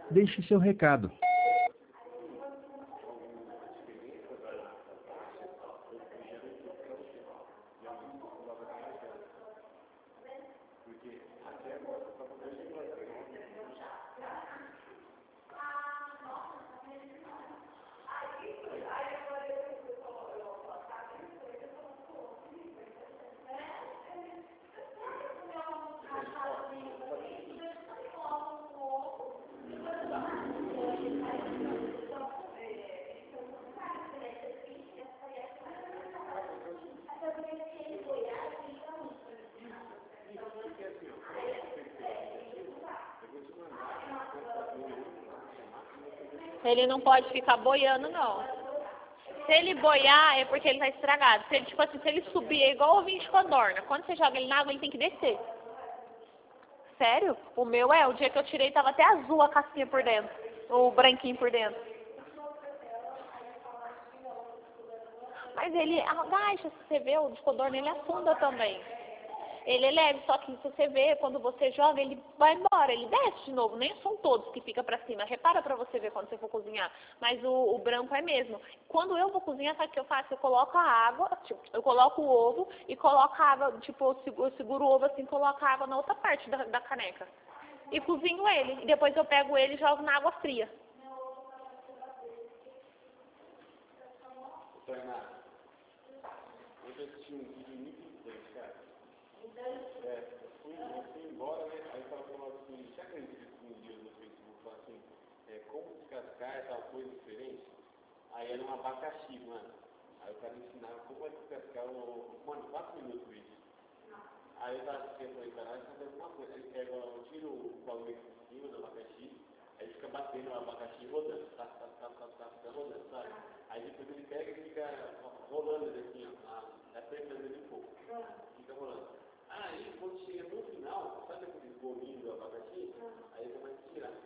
Deixe seu recado. Ele não pode ficar boiando, não. Se ele boiar, é porque ele tá estragado. Se ele, tipo assim, se ele subir, é igual o ovinho de codorna. Quando você joga ele na água, ele tem que descer. Sério? O meu o dia que eu tirei, tava até azul a casquinha por dentro. O branquinho por dentro. Mas ele agacha, se você vê, o de codorna, ele afunda também. Ele é leve, só que se você vê, quando você joga, ele vai embora, ele desce de novo. Nem são todos que fica pra cima. Repara pra você ver quando você for cozinhar. Mas o branco é mesmo. Quando eu vou cozinhar, sabe o que eu faço? Eu coloco a água, tipo, eu coloco o ovo e coloco a água, tipo, eu seguro o ovo assim, coloco a água na outra parte da caneca. E cozinho ele. E depois eu pego ele e jogo na água fria. Eu assisti um vídeo muito interessante, cara. Eu fui embora, né? Aí tava falando assim, já acredita que um dia no Facebook fala assim, como descascar e tal coisa diferente? Aí era um abacaxi, mano. Aí o cara ensinava como é descascar mano, 4 minutos isso. Aí eu tava assistindo aí, caralho, fazer alguma coisa. Ele pega, tira o bagulho de cima do abacaxi, aí fica batendo o abacaxi rodando, tá rodando, sabe? Aí depois ele pega e fica rolando ele assim, ó, apertando ele um pouco. Fica rolando. Aí quando chega no final, sabe aquele bolinho do abacaxi? Aí ele começa a tirar.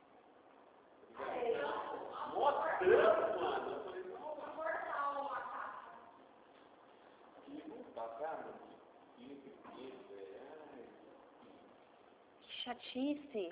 Mostrando, mano. Eu falei, não, vou cortar uma caixa. E não passar, mano. Que chatice.